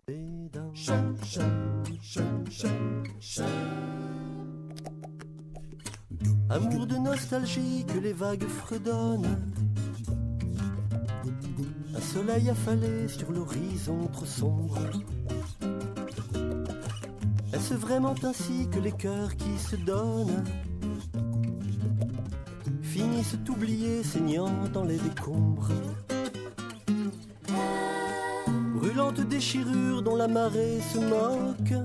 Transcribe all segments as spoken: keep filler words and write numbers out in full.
Chat, chat, chat, chat, chat. Amour de nostalgie que les vagues fredonnent, un soleil affalé sur l'horizon trop sombre. Est-ce vraiment ainsi que les cœurs qui se donnent finissent oubliés, saignant dans les décombres? Brûlante déchirure dont la marée se moque,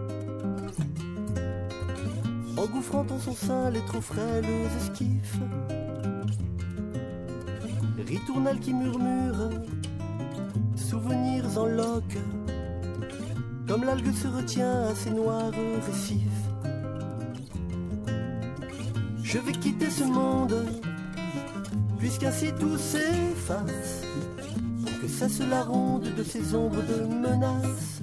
engouffrant en son sein les trop frêles esquifs. Ritournelle qui murmure, souvenirs en loques, comme l'algue se retient à ses noirs récifs. Je vais quitter ce monde, puisqu'ainsi tout s'efface, pour que cesse la ronde de ces ombres de menaces.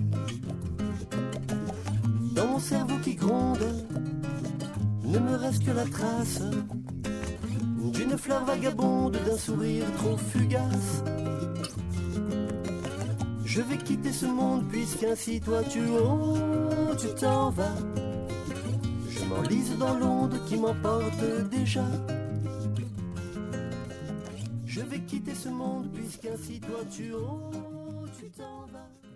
Dans mon cerveau qui gronde, ne me reste que la trace d'une fleur vagabonde, d'un sourire trop fugace. Je vais quitter ce monde puisqu'ainsi toi tu oh, tu t'en vas. Je m'enlise dans l'onde qui m'emporte déjà. Je vais quitter ce monde puisqu'ainsi toi tu oh, tu t'en vas.